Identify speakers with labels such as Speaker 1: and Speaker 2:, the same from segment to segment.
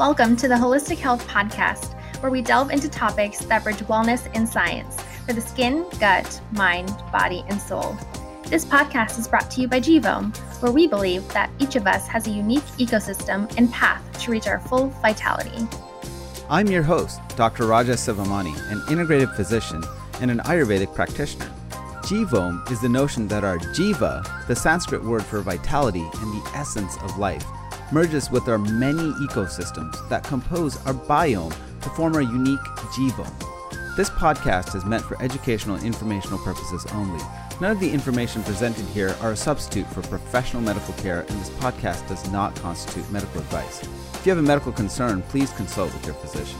Speaker 1: Welcome to the Holistic Health Podcast, where we delve into topics that bridge wellness and science for the skin, gut, mind, body, and soul. This podcast is brought to you by Gvoam, where we believe that each of us has a unique ecosystem and path to reach our full vitality.
Speaker 2: I'm your host, Dr. Raja Sivamani, an integrative physician and an Ayurvedic practitioner. Gvoam is the notion that our Jiva, the Sanskrit word for vitality and the essence of life, merges with our many ecosystems that compose our biome to form our unique Gvoam. This podcast is meant for educational and informational purposes only. None of the information presented here are a substitute for professional medical care, and this podcast does not constitute medical advice. If you have a medical concern, please consult with your physician.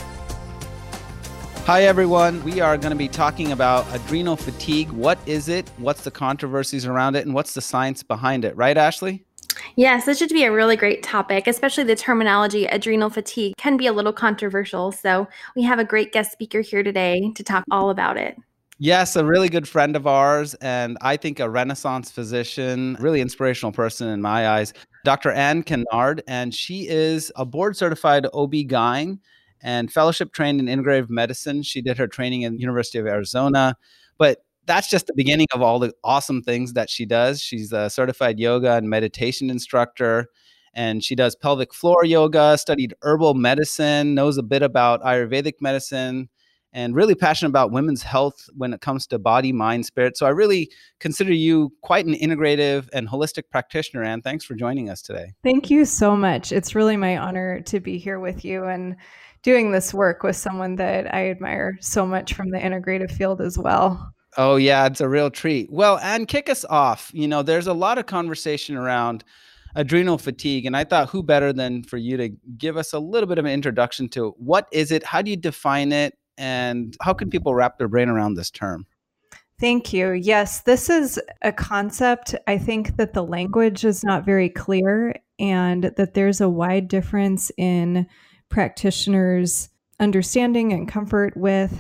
Speaker 2: Hi, everyone. We are going to be talking about adrenal fatigue. What is it? What's the controversies around it? And what's the science behind it? Right, Ashley?
Speaker 1: Yes, this should be a really great topic, especially the terminology adrenal fatigue can be a little controversial. So we have a great guest speaker here today to talk all about it.
Speaker 2: Yes, a really good friend of ours, and I think a Renaissance physician, really inspirational person in my eyes, Dr. Anne Kennard, and she is a board-certified OB-GYN and fellowship trained in integrative medicine. She did her training at the University of Arizona, but that's just the beginning of all the awesome things that she does. She's a certified yoga and meditation instructor, and she does pelvic floor yoga, studied herbal medicine, knows a bit about Ayurvedic medicine, and really passionate about women's health when it comes to body, mind, spirit. So I really consider you quite an integrative and holistic practitioner, Anne. Thanks for joining us today.
Speaker 3: Thank you so much. It's really my honor to be here with you and doing this work with someone that I admire so much from the integrative field as well.
Speaker 2: Oh, yeah, it's a real treat. Well, Anne, kick us off. You know, there's a lot of conversation around adrenal fatigue, and I thought who better than for you to give us a little bit of an introduction to what is it, how do you define it, and how can people wrap their brain around this term?
Speaker 3: Thank you. Yes, this is a concept. I think that the language is not very clear and that there's a wide difference in practitioners' understanding and comfort with.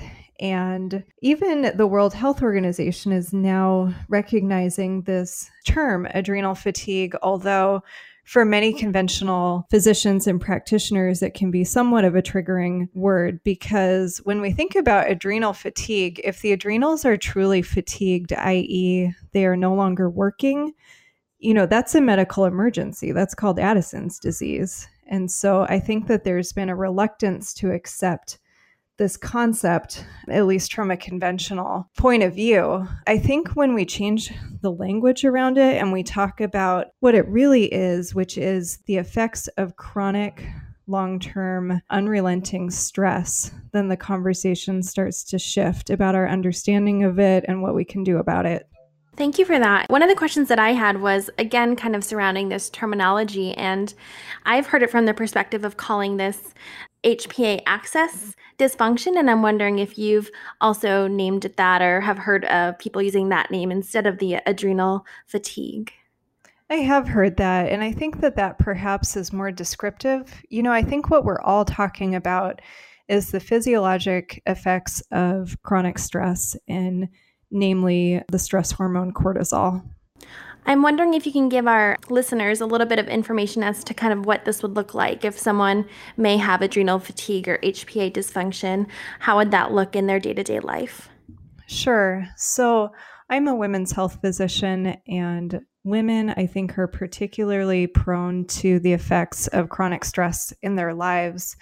Speaker 3: And even the World Health Organization is now recognizing this term, adrenal fatigue, although for many conventional physicians and practitioners, it can be somewhat of a triggering word, because when we think about adrenal fatigue, if the adrenals are truly fatigued, i.e. they are no longer working, that's a medical emergency. That's called Addison's disease. And so I think that there's been a reluctance to accept this concept, at least from a conventional point of view. I think when we change the language around it and we talk about what it really is, which is the effects of chronic, long-term, unrelenting stress, then the conversation starts to shift about our understanding of it and what we can do about it.
Speaker 1: Thank you for that. One of the questions that I had was, again, kind of surrounding this terminology, and I've heard it from the perspective of calling this HPA axis dysfunction, and I'm wondering if you've also named it that or have heard of people using that name instead of the adrenal fatigue.
Speaker 3: I have heard that, and I think that perhaps is more descriptive. I think what we're all talking about is the physiologic effects of chronic stress, and namely the stress hormone cortisol.
Speaker 1: I'm wondering if you can give our listeners a little bit of information as to kind of what this would look like if someone may have adrenal fatigue or HPA dysfunction. How would that look in their day-to-day life?
Speaker 3: Sure. So I'm a women's health physician, and women, I think, are particularly prone to the effects of chronic stress in their lives.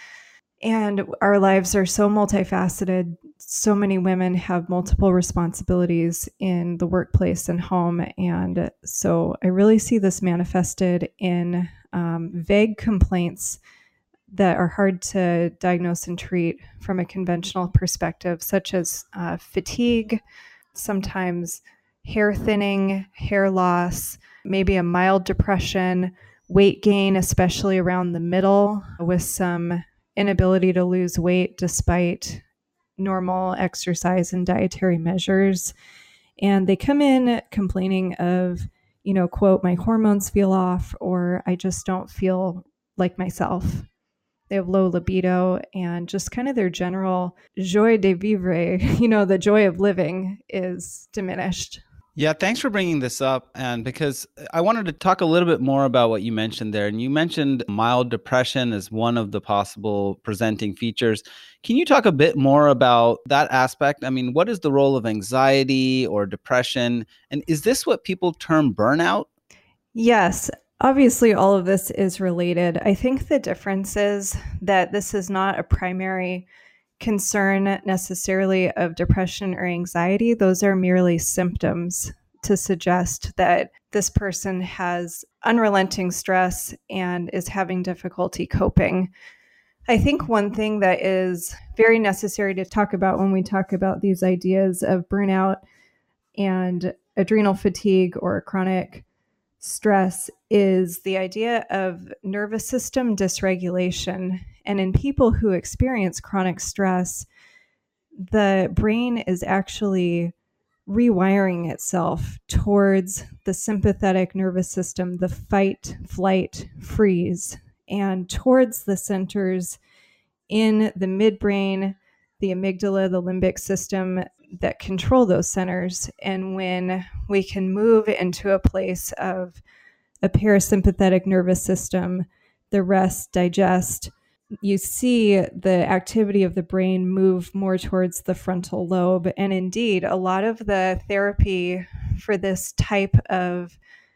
Speaker 3: And our lives are so multifaceted. So many women have multiple responsibilities in the workplace and home. And so I really see this manifested in vague complaints that are hard to diagnose and treat from a conventional perspective, such as fatigue, sometimes hair thinning, hair loss, maybe a mild depression, weight gain, especially around the middle, with some inability to lose weight despite normal exercise and dietary measures. And they come in complaining of, quote, my hormones feel off, or I just don't feel like myself. They have low libido, and just kind of their general joie de vivre, the joy of living is diminished.
Speaker 2: Yeah, thanks for bringing this up. And because I wanted to talk a little bit more about what you mentioned there. And you mentioned mild depression as one of the possible presenting features. Can you talk a bit more about that aspect? I mean, what is the role of anxiety or depression? And is this what people term burnout?
Speaker 3: Yes, obviously, all of this is related. I think the difference is that this is not a primary concern necessarily of depression or anxiety. Those are merely symptoms to suggest that this person has unrelenting stress and is having difficulty coping. I think one thing that is very necessary to talk about when we talk about these ideas of burnout and adrenal fatigue or chronic stress is the idea of nervous system dysregulation. And in people who experience chronic stress, the brain is actually rewiring itself towards the sympathetic nervous system, the fight, flight, freeze, and towards the centers in the midbrain, the amygdala, the limbic system that control those centers. And when we can move into a place of a parasympathetic nervous system, the rest, digest, you see the activity of the brain move more towards the frontal lobe. And indeed, a lot of the therapy for this type of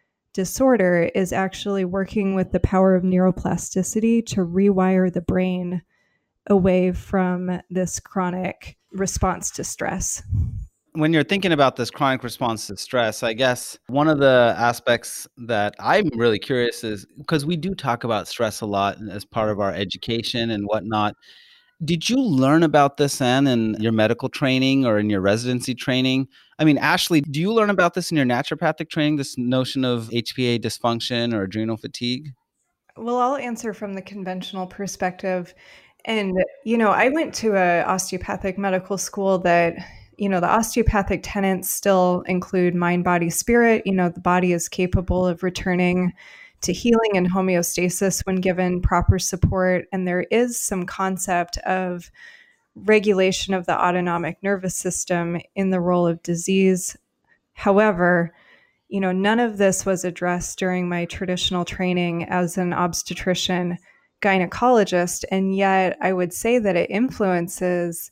Speaker 3: disorder is actually working with the power of neuroplasticity to rewire the brain away from this chronic response to stress.
Speaker 2: When you're thinking about this chronic response to stress, I guess one of the aspects that I'm really curious is because we do talk about stress a lot as part of our education and whatnot. Did you learn about this, Anne, in your medical training or in your residency training? I mean, Ashley, do you learn about this in your naturopathic training, this notion of HPA dysfunction or adrenal fatigue?
Speaker 3: Well, I'll answer from the conventional perspective. And, I went to a osteopathic medical school that, the osteopathic tenets still include mind, body, spirit. The body is capable of returning to healing and homeostasis when given proper support. And there is some concept of regulation of the autonomic nervous system in the role of disease. However, none of this was addressed during my traditional training as an obstetrician gynecologist. And yet I would say that it influences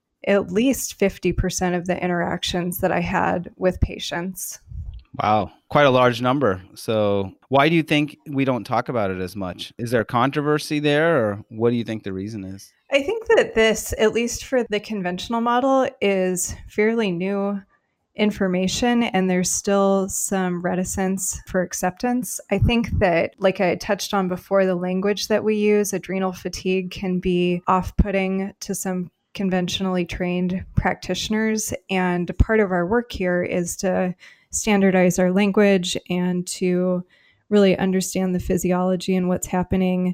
Speaker 3: at least 50% of the interactions that I had with patients.
Speaker 2: Wow, quite a large number. So why do you think we don't talk about it as much? Is there controversy there, or what do you think the reason is?
Speaker 3: I think that this, at least for the conventional model, is fairly new information, and there's still some reticence for acceptance. I think that, like I touched on before, the language that we use, adrenal fatigue, can be off-putting to some conventionally trained practitioners. And part of our work here is to standardize our language and to really understand the physiology and what's happening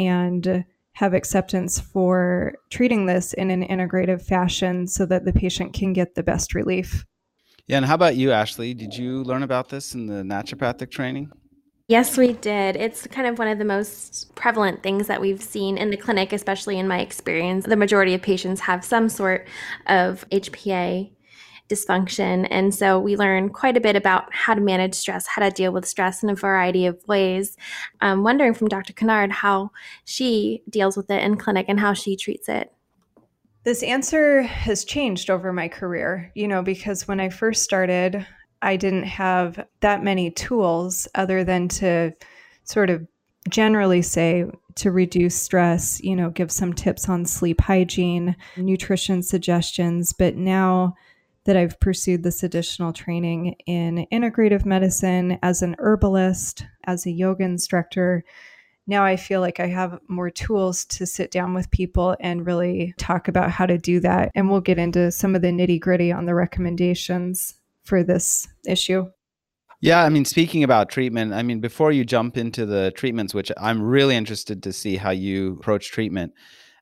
Speaker 3: and have acceptance for treating this in an integrative fashion so that the patient can get the best relief.
Speaker 2: Yeah, and how about you, Ashley? Did you learn about this in the naturopathic training?
Speaker 1: Yes, we did. It's kind of one of the most prevalent things that we've seen in the clinic, especially in my experience. The majority of patients have some sort of HPA dysfunction. And so we learn quite a bit about how to manage stress, how to deal with stress in a variety of ways. I'm wondering from Dr. Kennard how she deals with it in clinic and how she treats it.
Speaker 3: This answer has changed over my career, because when I first started, I didn't have that many tools other than to sort of generally say to reduce stress, give some tips on sleep hygiene, nutrition suggestions. But now that I've pursued this additional training in integrative medicine as an herbalist, as a yoga instructor, now I feel like I have more tools to sit down with people and really talk about how to do that. And we'll get into some of the nitty gritty on the recommendations for this issue.
Speaker 2: Yeah, I mean, speaking about treatment, I mean, before you jump into the treatments, which I'm really interested to see how you approach treatment,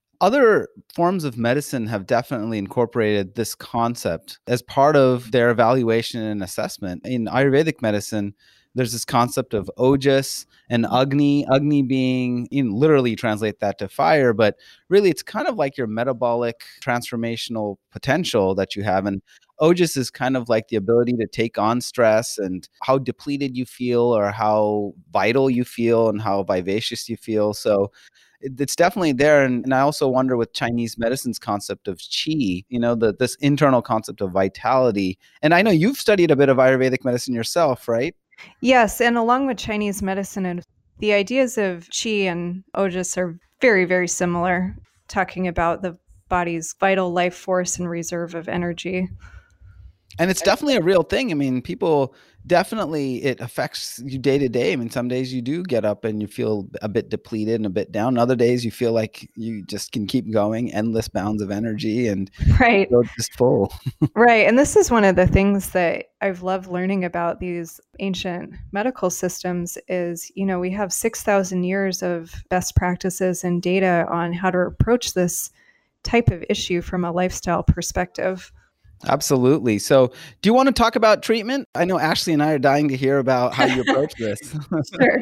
Speaker 2: other forms of medicine have definitely incorporated this concept as part of their evaluation and assessment. In Ayurvedic medicine, There's this concept of ojas and Agni being, literally translate that to fire, but really it's kind of like your metabolic transformational potential that you have. And ojas is kind of like the ability to take on stress and how depleted you feel or how vital you feel and how vivacious you feel. So it's definitely there. And I also wonder with Chinese medicine's concept of qi, this internal concept of vitality. And I know you've studied a bit of Ayurvedic medicine yourself, right?
Speaker 3: Yes. And along with Chinese medicine, and the ideas of qi and ojas are very, very similar, talking about the body's vital life force and reserve of energy.
Speaker 2: And it's definitely a real thing. I mean, people definitely, it affects you day to day. I mean, some days you do get up and you feel a bit depleted and a bit down. Other days you feel like you just can keep going, endless bounds of energy and
Speaker 3: right.
Speaker 2: feel just full.
Speaker 3: Right. And this is one of the things that I've loved learning about these ancient medical systems is, we have 6,000 years of best practices and data on how to approach this type of issue from a lifestyle perspective.
Speaker 2: Absolutely. So do you want to talk about treatment? I know Ashley and I are dying to hear about how you approach this.
Speaker 3: Sure.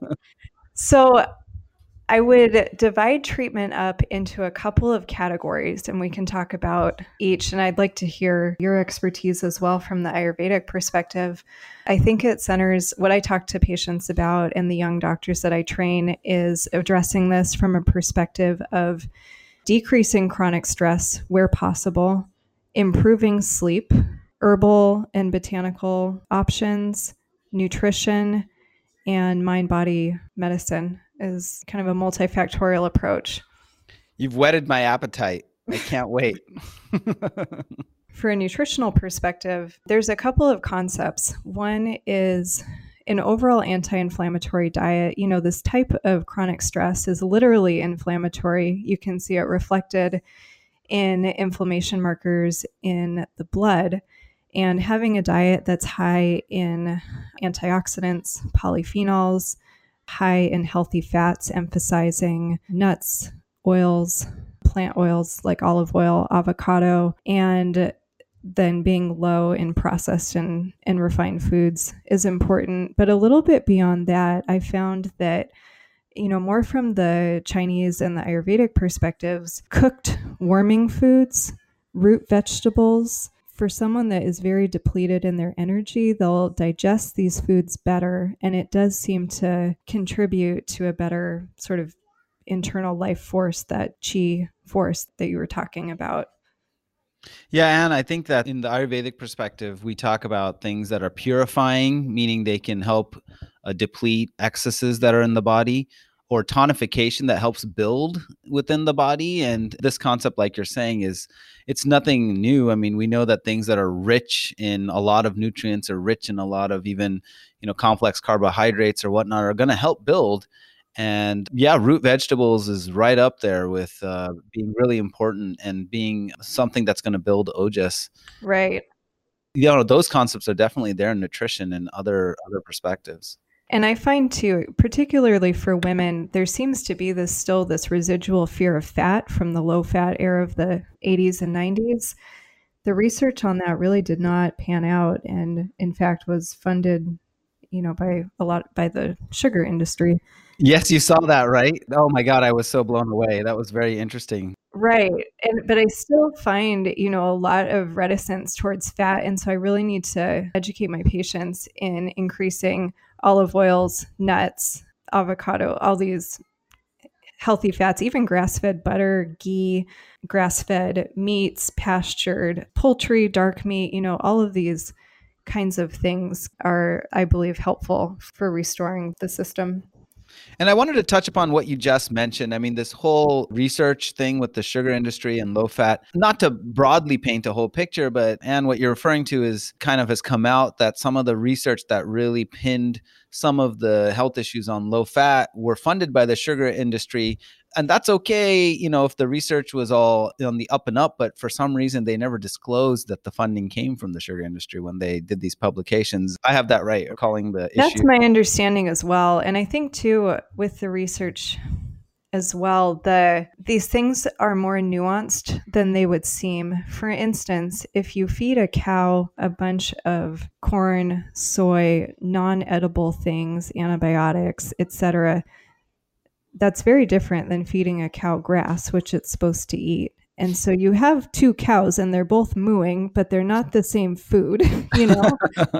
Speaker 3: So I would divide treatment up into a couple of categories, and we can talk about each. And I'd like to hear your expertise as well from the Ayurvedic perspective. I think it centers what I talk to patients about and the young doctors that I train is addressing this from a perspective of decreasing chronic stress where possible, improving sleep, herbal and botanical options, nutrition, and mind-body medicine is kind of a multifactorial approach.
Speaker 2: You've whetted my appetite. I can't wait.
Speaker 3: For a nutritional perspective, there's a couple of concepts. One is an overall anti-inflammatory diet. This type of chronic stress is literally inflammatory. You can see it reflected in inflammation markers in the blood, and having a diet that's high in antioxidants, polyphenols, high in healthy fats, emphasizing nuts, oils, plant oils like olive oil, avocado, and then being low in processed and refined foods is important. But a little bit beyond that, I found that more from the Chinese and the Ayurvedic perspectives, cooked warming foods, root vegetables, for someone that is very depleted in their energy, they'll digest these foods better. And it does seem to contribute to a better sort of internal life force, that qi force that you were talking about.
Speaker 2: Yeah, and I think that in the Ayurvedic perspective, we talk about things that are purifying, meaning they can help deplete excesses that are in the body, or tonification that helps build within the body. And this concept, like you're saying, it's nothing new. I mean, we know that things that are rich in a lot of nutrients or rich in a lot of even, complex carbohydrates or whatnot are going to help build. And yeah, root vegetables is right up there with being really important and being something that's going to build ojas.
Speaker 3: Right.
Speaker 2: Those concepts are definitely there in nutrition and other perspectives.
Speaker 3: And I find too, particularly for women, there seems to be this residual fear of fat from the low fat era of the 80s and 90s. The research on that really did not pan out, and in fact was funded, by the sugar industry.
Speaker 2: Yes, you saw that, right? Oh my God, I was so blown away. That was very interesting.
Speaker 3: Right. But I still find, a lot of reticence towards fat. And so I really need to educate my patients in increasing olive oils, nuts, avocado, all these healthy fats, even grass-fed butter, ghee, grass-fed meats, pastured poultry, dark meat, all of these kinds of things are, I believe, helpful for restoring the system.
Speaker 2: And I wanted to touch upon what you just mentioned. I mean, this whole research thing with the sugar industry and low fat, not to broadly paint a whole picture, but and what you're referring to is kind of has come out that some of the research that really pinned some of the health issues on low fat were funded by the sugar industry. And that's okay, if the research was all on the up and up, but for some reason they never disclosed that the funding came from the sugar industry when they did these publications. I have that right, calling the issue.
Speaker 3: That's my understanding as well. And I think too, with the research, as well. These things are more nuanced than they would seem. For instance, if you feed a cow a bunch of corn, soy, non-edible things, antibiotics, etc., that's very different than feeding a cow grass, which it's supposed to eat. And so you have two cows and they're both mooing, but they're not the same food, you know?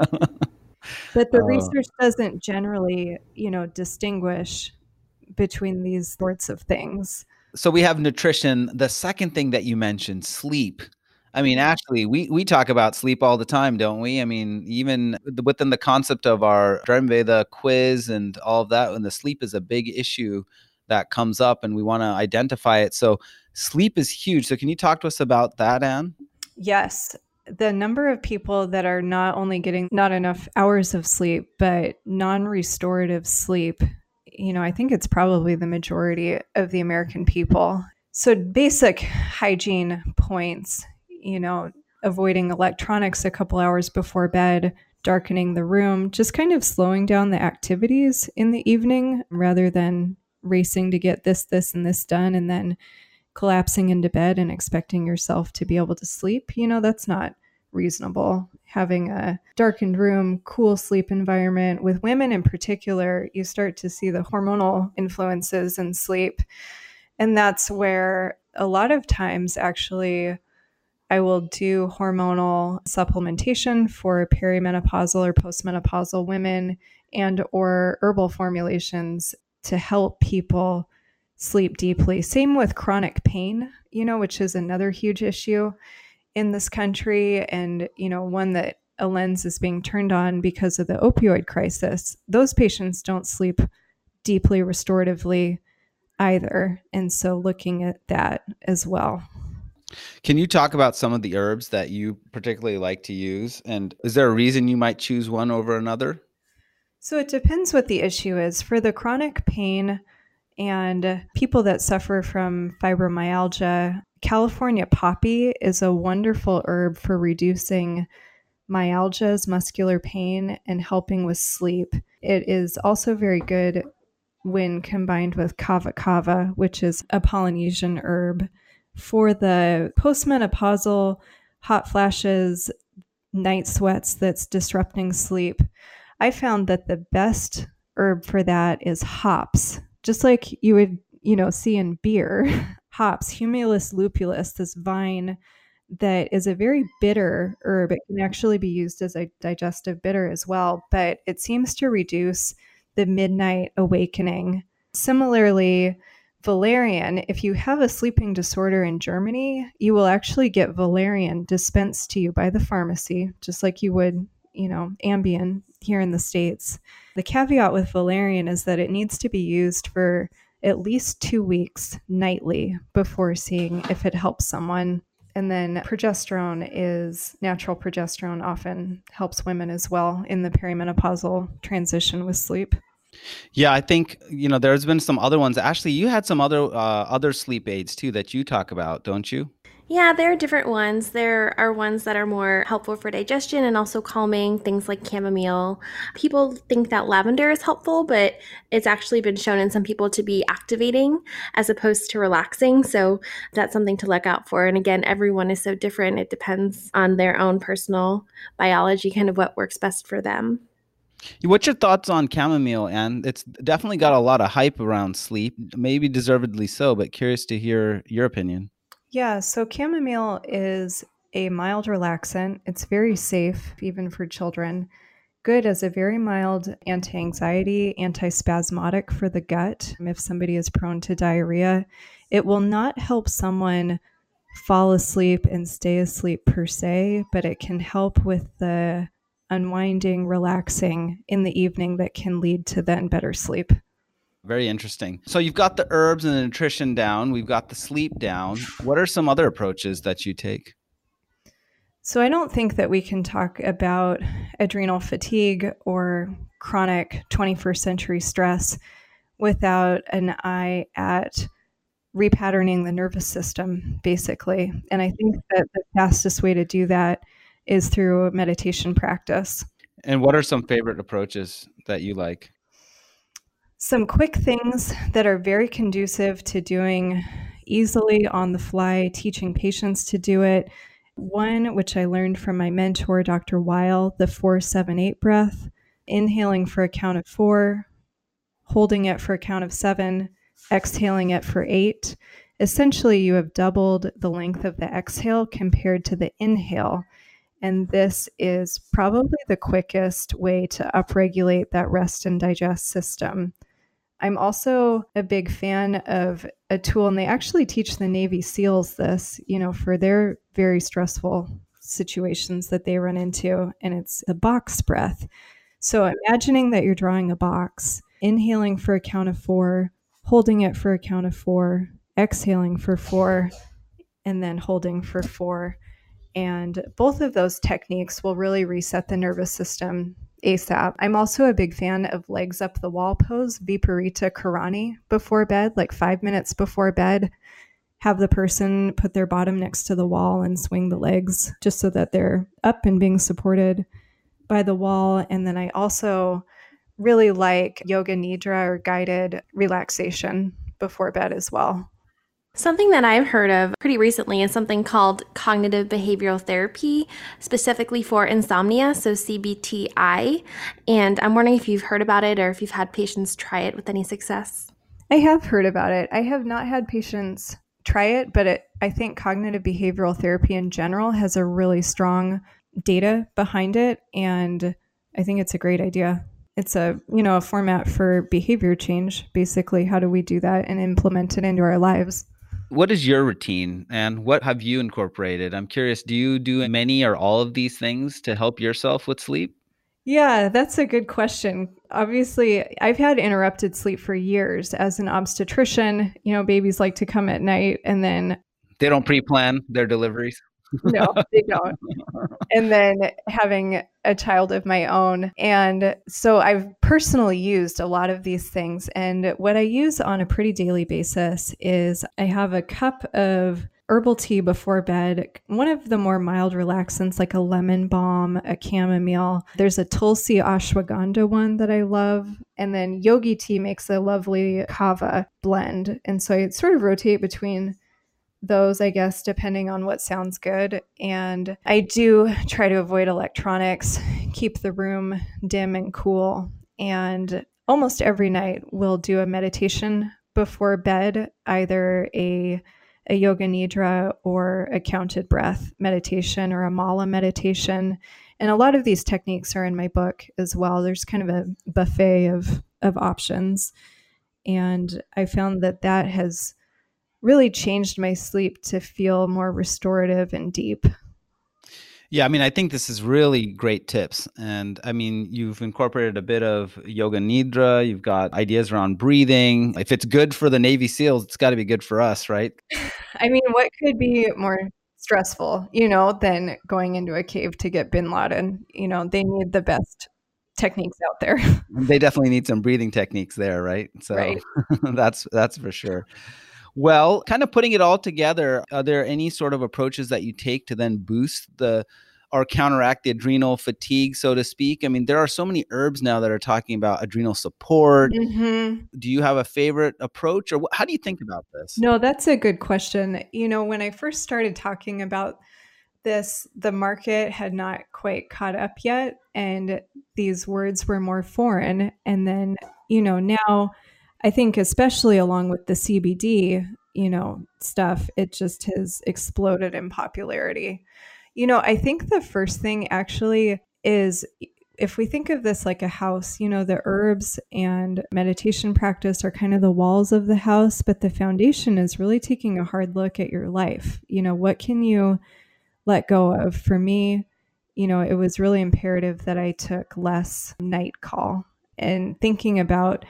Speaker 3: But the research doesn't generally, distinguish between these sorts of things.
Speaker 2: So we have nutrition. The second thing that you mentioned, sleep. I mean, actually, we talk about sleep all the time, don't we? I mean, even within the concept of our Ayurveda quiz and all of that, and the sleep is a big issue that comes up, and we want to identify it. So sleep is huge. So can you talk to us about that, Anne?
Speaker 3: Yes. The number of people that are not only getting not enough hours of sleep, but non-restorative sleep, I think it's probably the majority of the American people. So basic hygiene points, avoiding electronics a couple hours before bed, darkening the room, just kind of slowing down the activities in the evening rather than racing to get this, and this done, and then collapsing into bed and expecting yourself to be able to sleep. That's not reasonable. Having a darkened room, cool sleep environment. With women in particular, you start to see the hormonal influences in sleep. And that's where a lot of times actually I will do hormonal supplementation for perimenopausal or postmenopausal women and or herbal formulations to help people sleep deeply. Same with chronic pain, which is another huge issue in this country, and, one that a lens is being turned on because of the opioid crisis. Those patients don't sleep deeply restoratively either. And so looking at that as well.
Speaker 2: Can you talk about some of the herbs that you particularly like to use? And is there a reason you might choose one over another?
Speaker 3: So it depends what the issue is. For the chronic pain and people that suffer from fibromyalgia, California poppy is a wonderful herb for reducing myalgias, muscular pain, and helping with sleep. It is also very good when combined with kava kava, which is a Polynesian herb. For the postmenopausal hot flashes, night sweats that's disrupting sleep, I found that the best herb for that is hops. Just like you would, see in beer, hops, Humulus lupulus, this vine that is a very bitter herb. It can actually be used as a digestive bitter as well, but it seems to reduce the midnight awakening. Similarly, valerian, if you have a sleeping disorder in Germany, you will actually get valerian dispensed to you by the pharmacy, just like you would, Ambien here in the States. The caveat with valerian is that it needs to be used for at least 2 weeks nightly before seeing if it helps someone. And then progesterone natural progesterone often helps women as well in the perimenopausal transition with sleep.
Speaker 2: Yeah, I think, there's been some other ones. Actually, you had some other sleep aids too that you talk about, don't you?
Speaker 1: Yeah, there are different ones. There are ones that are more helpful for digestion and also calming, things like chamomile. People think that lavender is helpful, but it's actually been shown in some people to be activating as opposed to relaxing. So that's something to look out for. And again, everyone is so different. It depends on their own personal biology, kind of what works best for them.
Speaker 2: What's your thoughts on chamomile, Anne? It's definitely got a lot of hype around sleep, maybe deservedly so, but curious to hear your opinion.
Speaker 3: Yeah, so chamomile is a mild relaxant. It's very safe, even for children. Good as a very mild anti-anxiety, antispasmodic for the gut. If somebody is prone to diarrhea, it will not help someone fall asleep and stay asleep per se, but it can help with the unwinding, relaxing in the evening that can lead to then better sleep.
Speaker 2: Very interesting. So you've got the herbs and the nutrition down. We've got the sleep down. What are some other approaches that you take?
Speaker 3: So I don't think that we can talk about adrenal fatigue or chronic 21st century stress without an eye at repatterning the nervous system, basically. And I think that the fastest way to do that is through meditation practice.
Speaker 2: And what are some favorite approaches that you like?
Speaker 3: Some quick things that are very conducive to doing easily on the fly, teaching patients to do it. One, which I learned from my mentor, Dr. Weil, the 4-7-8 breath, inhaling for a count of 4, holding it for a count of 7, exhaling it for 8. Essentially, you have doubled the length of the exhale compared to the inhale. And this is probably the quickest way to upregulate that rest and digest system. I'm also a big fan of a tool, and they actually teach the Navy SEALs this, for their very stressful situations that they run into, and it's the box breath. So imagining that you're drawing a box, inhaling for a count of 4, holding it for a count of 4, exhaling for 4, and then holding for 4. And both of those techniques will really reset the nervous system ASAP. I'm also a big fan of legs up the wall pose, Viparita Karani, before bed, like 5 minutes before bed. Have the person put their bottom next to the wall and swing the legs just so that they're up and being supported by the wall. And then I also really like yoga nidra or guided relaxation before bed as well.
Speaker 1: Something that I've heard of pretty recently is something called cognitive behavioral therapy, specifically for insomnia, so CBTI. And I'm wondering if you've heard about it or if you've had patients try it with any success.
Speaker 3: I have heard about it. I have not had patients try it, but I think cognitive behavioral therapy in general has a really strong data behind it. And I think it's a great idea. It's a format for behavior change. Basically, how do we do that and implement it into our lives?
Speaker 2: What is your routine and what have you incorporated? I'm curious, do you do many or all of these things to help yourself with sleep?
Speaker 3: Yeah, that's a good question. Obviously, I've had interrupted sleep for years as an obstetrician. Babies like to come at night and then
Speaker 2: They don't pre-plan their deliveries?
Speaker 3: No, they don't. And then having a child of my own. And so I've personally used a lot of these things. And what I use on a pretty daily basis is I have a cup of herbal tea before bed, one of the more mild relaxants like a lemon balm, a chamomile. There's a Tulsi ashwagandha one that I love. And then Yogi tea makes a lovely kava blend. And so I sort of rotate between those, I guess, depending on what sounds good. And I do try to avoid electronics, keep the room dim and cool. And almost every night we'll do a meditation before bed, either a yoga nidra or a counted breath meditation or a mala meditation. And a lot of these techniques are in my book as well. There's kind of a buffet of options. And I found that has really changed my sleep to feel more restorative and deep.
Speaker 2: Yeah, I think this is really great tips. And you've incorporated a bit of yoga nidra. You've got ideas around breathing. If it's good for the Navy SEALs, it's got to be good for us, right?
Speaker 3: What could be more stressful, than going into a cave to get bin Laden? They need the best techniques out there.
Speaker 2: They definitely need some breathing techniques there, right? So
Speaker 3: right.
Speaker 2: that's for sure. Well, kind of putting it all together, are there any sort of approaches that you take to then boost or counteract the adrenal fatigue, so to speak? There are so many herbs now that are talking about adrenal support. Mm-hmm. Do you have a favorite approach, or how do you think about this?
Speaker 3: No, that's a good question. When I first started talking about this, the market had not quite caught up yet, and these words were more foreign. And then, now I think especially along with the CBD, stuff, it just has exploded in popularity. I think the first thing actually is, if we think of this like a house, the herbs and meditation practice are kind of the walls of the house, but the foundation is really taking a hard look at your life. What can you let go of? For me, it was really imperative that I took less night call and thinking about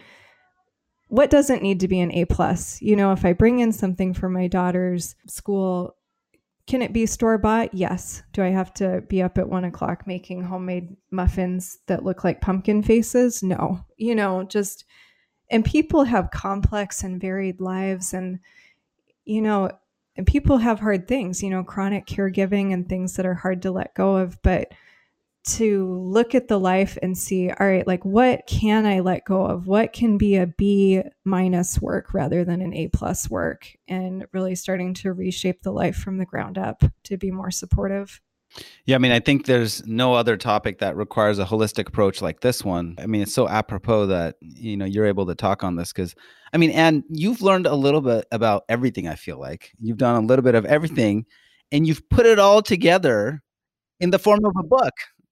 Speaker 3: what doesn't need to be an A+. If I bring in something for my daughter's school, can it be store-bought? Yes. Do I have to be up at 1 o'clock making homemade muffins that look like pumpkin faces? No. And people have complex and varied lives, and people have hard things, chronic caregiving and things that are hard to let go of. But to look at the life and see, all right, like what can I let go of? What can be a B- work rather than an A+ work? And really starting to reshape the life from the ground up to be more supportive.
Speaker 2: Yeah, I mean, I think there's no other topic that requires a holistic approach like this one. I mean, it's so apropos that, you're able to talk on this because, I mean, Anne, you've learned a little bit about everything, I feel like. You've done a little bit of everything, and you've put it all together in the form of a book.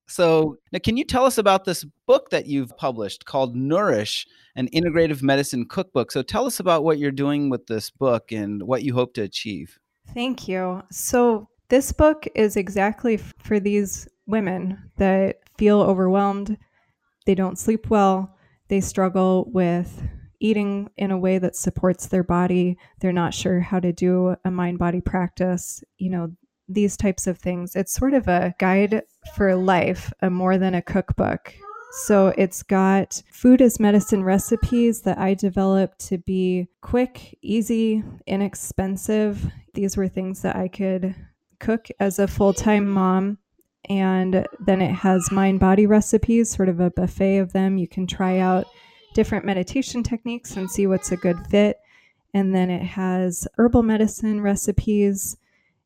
Speaker 2: So now, can you tell us about this book that you've published called Nourish, an integrative medicine cookbook? So tell us about what you're doing with this book and what you hope to achieve.
Speaker 3: Thank you. So this book is exactly for these women that feel overwhelmed. They don't sleep well. They struggle with eating in a way that supports their body. They're not sure how to do a mind-body practice, these types of things. It's sort of a guide for life, more than a cookbook. So it's got food as medicine recipes that I developed to be quick, easy, inexpensive. These were things that I could cook as a full-time mom. And then it has mind-body recipes, sort of a buffet of them. You can try out different meditation techniques and see what's a good fit. And then it has herbal medicine recipes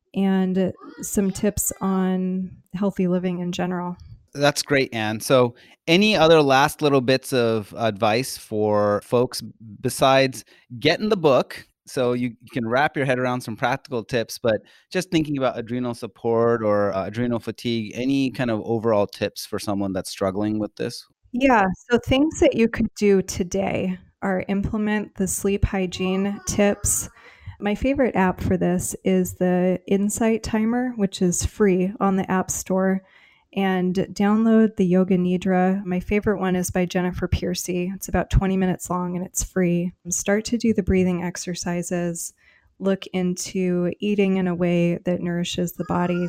Speaker 3: and some tips on healthy living in general.
Speaker 2: That's great, Anne. So any other last little bits of advice for folks besides getting the book? So you can wrap your head around some practical tips, but just thinking about adrenal support or adrenal fatigue, any kind of overall tips for someone that's struggling with this?
Speaker 3: Yeah, so things that you could do today are implement the sleep hygiene tips. My favorite app for this is the Insight Timer, which is free on the App Store. And download the Yoga Nidra. My favorite one is by Jennifer Piercy. It's about 20 minutes long and it's free. Start to do the breathing exercises. Look into eating in a way that nourishes the body.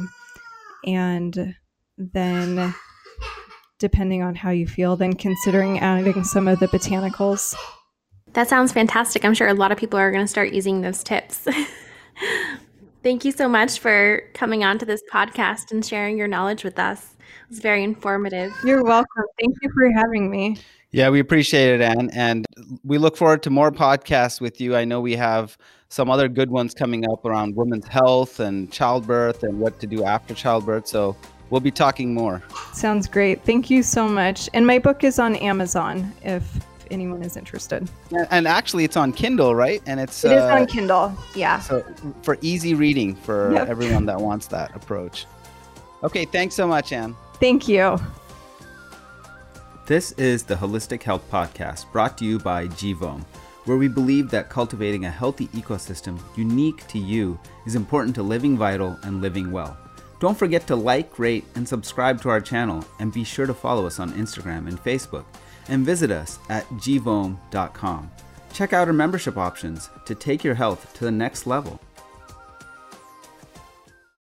Speaker 3: And then, depending on how you feel, then considering adding some of the botanicals.
Speaker 1: That sounds fantastic. I'm sure a lot of people are going to start using those tips. Thank you so much for coming on to this podcast and sharing your knowledge with us. It was very informative.
Speaker 3: You're welcome. Thank you for having me.
Speaker 2: Yeah, we appreciate it, Anne. And we look forward to more podcasts with you. I know we have some other good ones coming up around women's health and childbirth and what to do after childbirth. So we'll be talking more.
Speaker 3: Sounds great. Thank you so much. And my book is on Amazon if anyone is interested.
Speaker 2: And actually it's on Kindle, right? And it is
Speaker 3: on Kindle. Yeah.
Speaker 2: So for easy reading for everyone that wants that approach. Okay. Thanks so much, Anne.
Speaker 3: Thank you.
Speaker 2: This is the Holistic Health Podcast, brought to you by Givome, where we believe that cultivating a healthy ecosystem unique to you is important to living vital and living well. Don't forget to like, rate, and subscribe to our channel, and be sure to follow us on Instagram and Facebook, and visit us at givome.com. Check out our membership options to take your health to the next level.